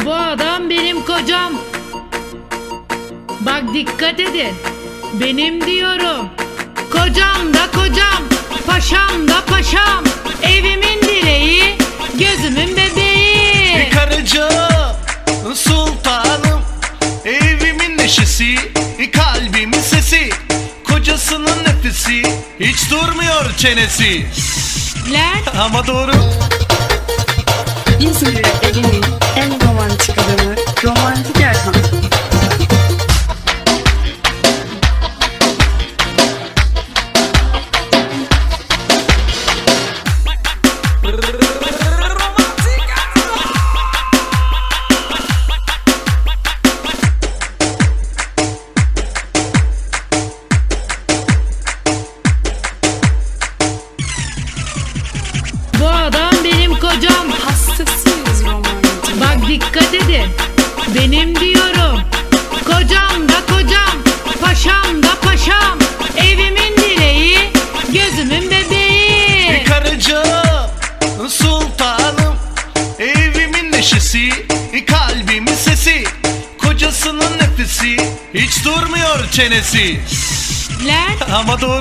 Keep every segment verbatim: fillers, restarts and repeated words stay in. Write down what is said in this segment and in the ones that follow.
Bu adam benim kocam. Bak dikkat edin. Benim diyorum. Kocam da kocam, paşam da paşam. Evimin direği, gözümün bebeği. Karıcığım, sultanım, evimin neşesi, kalbimin sesi, kocasının nefesi, hiç durmuyor çenesi. Lan Ama doğru. İzmir evinin en romantik adamı Romantik Erhan. bu adam benim kocam. Hastasıyız romantik. Bak dikkat edin. Benim diyorum. Kocam da kocam, paşam da paşam. Evimin direği, gözümün bebeği. Karıcığım, sultanım, evimin neşesi, kalbimin sesi, kocasının nefesi, hiç durmuyor çenesi. Lan Ama doğru.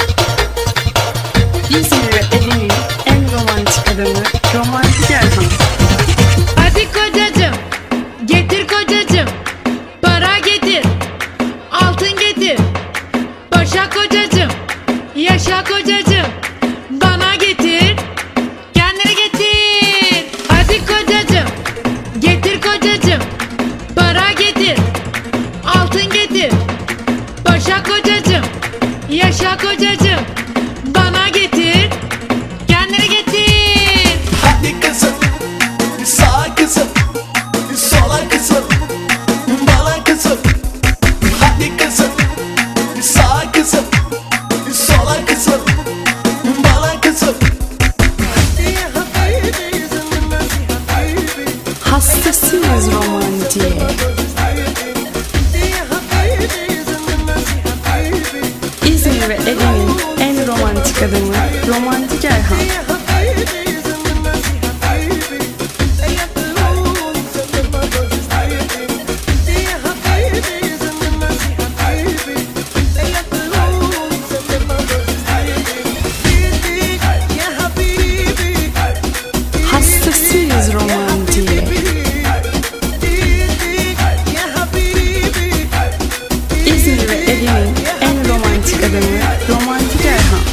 İzmir evinin en romantik adamı Romantik Erhan. hadi kocacığım, getir kocacığım. Para getir, altın getir. Paşa kocacığım, yaşa kocacığım. Bana getir, kendine getir. Hadi kocacığım, getir kocacığım. Para getir, altın getir. Paşa kocacığım, yaşa kocacığım. Bana getir, kendine getir. Hadi kızım, sağa kızım, sola kızım, bana kızım. Hadi kızım, sağa kızım, sola kızım, bana kızım. Hastasıyız romantiğe. İzmir ve evinin en romantik adamı Romantik Erhan. Hastasıyız romantiğe. İzmir ve evinin en romantik adamı Romantik Erhan.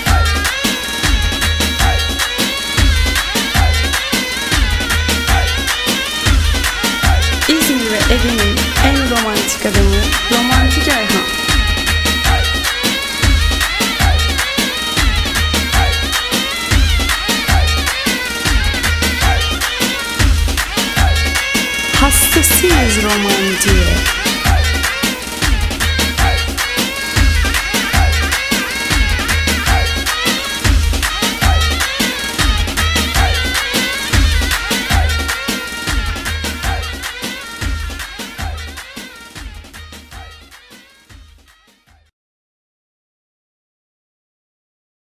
İzmir ve evinin en romantik adamı Romantik Erhan. Hastasıyız romantiğe.